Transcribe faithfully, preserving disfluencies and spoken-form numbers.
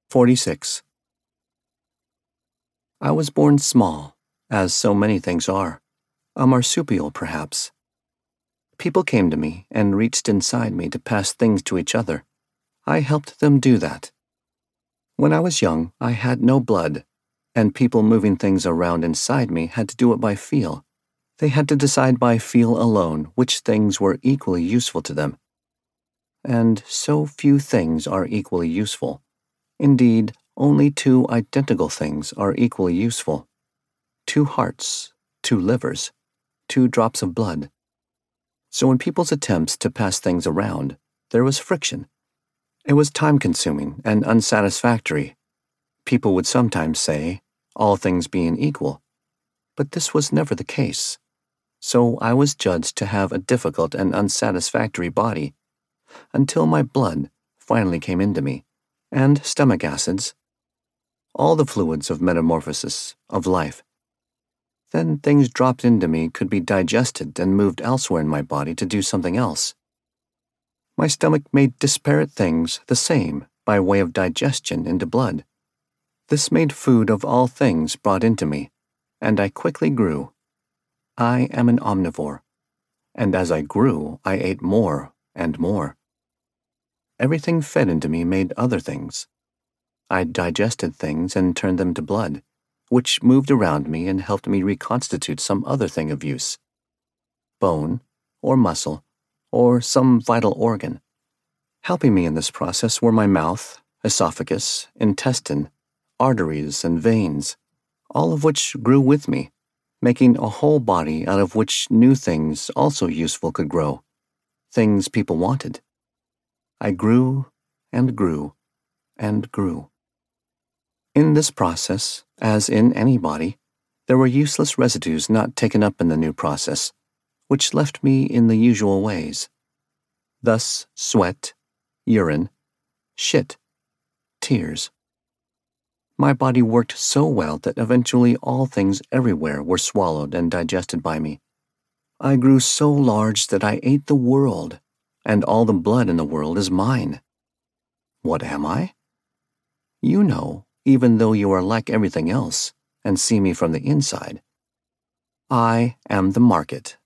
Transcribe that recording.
forty-six. I was born small, as so many things are, a marsupial perhaps. People came to me and reached inside me to pass things to each other. I helped them do that. When I was young, I had no blood, and people moving things around inside me had to do it by feel. They had to decide by feel alone which things were equally useful to them. And so few things are equally useful. Indeed, only two identical things are equally useful. Two hearts, two livers, two drops of blood. So in people's attempts to pass things around, there was friction. It was time-consuming and unsatisfactory. People would sometimes say, all things being equal, but this was never the case. So I was judged to have a difficult and unsatisfactory body, until my blood finally came into me, and stomach acids, all the fluids of metamorphosis, of life. Then things dropped into me could be digested and moved elsewhere in my body to do something else. My stomach made disparate things the same by way of digestion into blood. This made food of all things brought into me, and I quickly grew. I am an omnivore, and as I grew, I ate more and more. Everything fed into me made other things. I digested things and turned them to blood, which moved around me and helped me reconstitute some other thing of use. Bone, or muscle, or some vital organ. Helping me in this process were my mouth, esophagus, intestine, arteries, and veins, all of which grew with me, making a whole body out of which new things also useful could grow, things people wanted. I grew and grew and grew. In this process, as in any body, there were useless residues not taken up in the new process, which left me in the usual ways. Thus sweat, urine, shit, tears. My body worked so well that eventually all things everywhere were swallowed and digested by me. I grew so large that I ate the world, and all the blood in the world is mine. What am I? You know, even though you are like everything else and see me from the inside. I am the market.